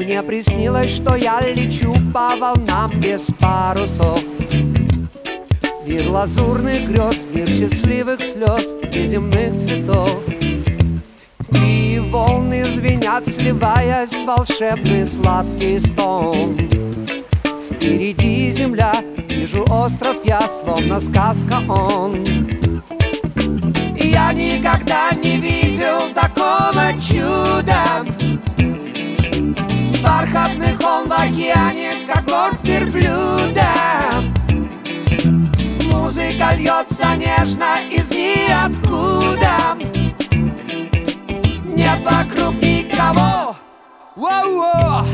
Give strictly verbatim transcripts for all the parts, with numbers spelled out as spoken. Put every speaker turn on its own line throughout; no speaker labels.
Мне приснилось, что я лечу по волнам без парусов. Мир лазурных грез, мир счастливых слез, неземных цветов. И волны звенят, сливаясь в волшебный сладкий стон. Впереди земля, вижу остров я, словно сказка он. Я никогда не видел такого чуда. Бархатных он в океане, как горд верблюда. Музыка льется нежно из ниоткуда. Нет вокруг никого. Воу-воу.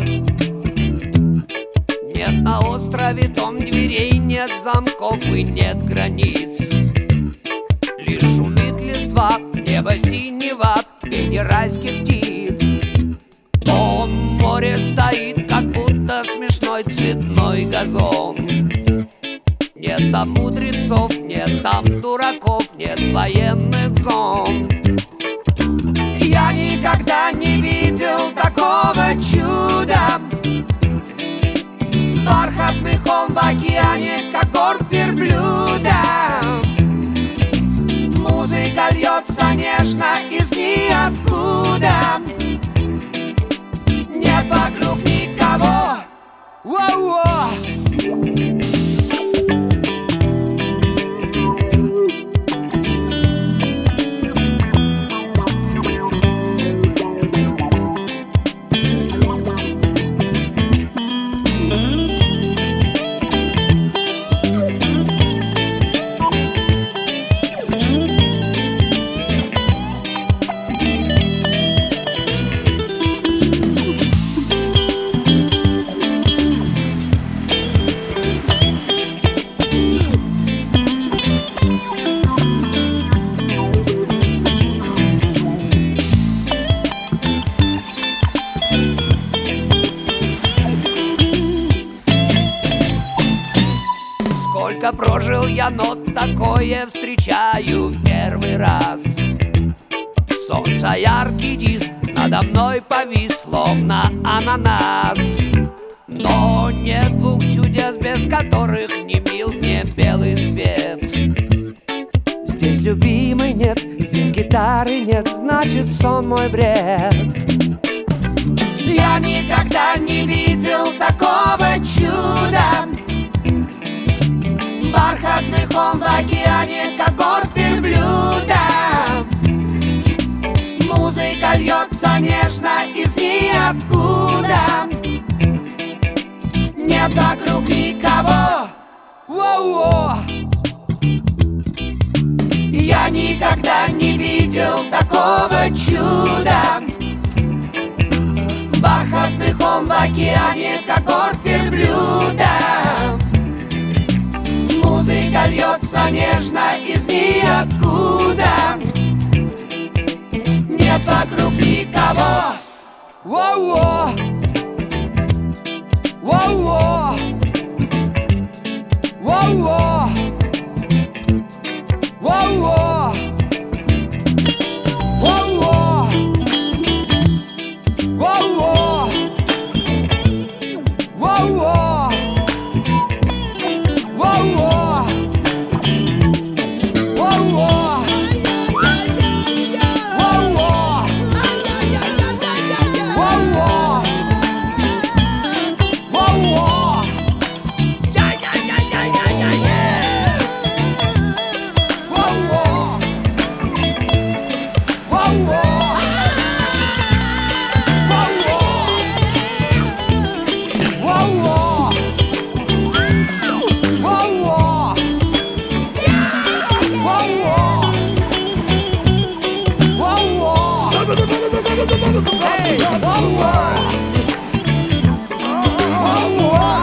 Нет на острове том дверей, нет замков и нет границ. Лишь шумит листва, небо синего, пение райских птиц. О, море стоит, как будто смешной цветной газон. Нет там мудрецов, нет там дураков, нет военных зон. Я никогда не видел такого чуда. Бархатный холм в океане, как горд верблюда. Музыка льется нежно из ниоткуда. Нет вокруг никого. Воу-воу. Сколько прожил я, но такое встречаю в первый раз. Солнце яркий диск надо мной повис, словно ананас. Но нет двух чудес, без которых не мил мне белый свет. Здесь любимой нет, здесь гитары нет, значит сон мой бред. Я никогда не видел такого чуда. Бархатный холм в океане, как горд верблюда. Музыка льется нежно из ниоткуда. Нет вокруг никого. Воу-воу. Я никогда не видел такого чуда. Бархатный холм в океане, как горд верблюда. Музыка льется нежно из ниоткуда. Нет вокруг никого. Воу-воу. Воу-воу. Воу-воу. Воу-воу. Воу-воу. Воу-воу. Воу-воу. Воу-воу. Hey, whoa, whoa. Whoa, whoa.